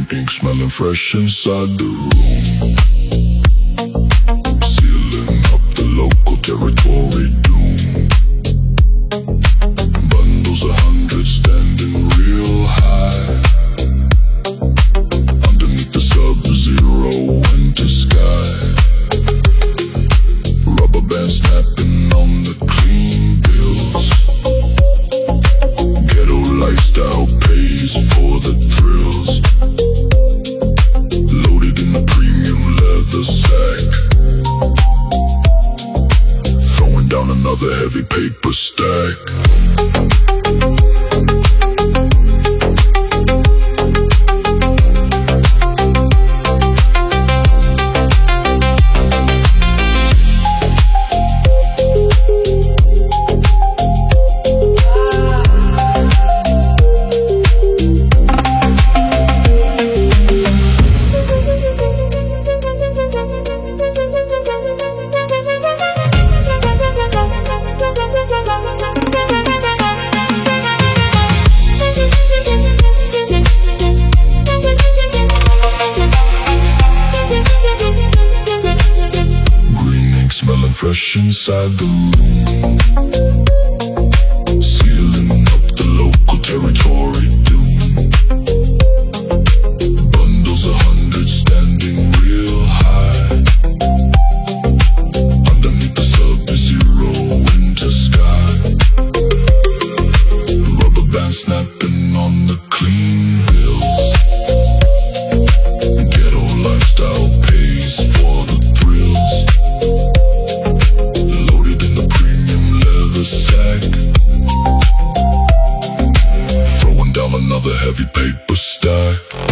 ink smelling fresh inside the room. Sealing up the local territory doom. Bundles 100 standing real high underneath the sub-zero winter sky. Rubber band snapping on the clean bills. Ghetto lifestyle pays for the thrills. Loaded in the premium leather sack. Throwing down another heavy paper stack. Smelling fresh inside the room. Sealing up the local territory doom. Bundles 100 standing real high underneath the sub-zero winter sky. Rubber band snapping on the clean bills. Ghetto lifestyle pays for the thrills. Sack. Throwing down another heavy paper stack.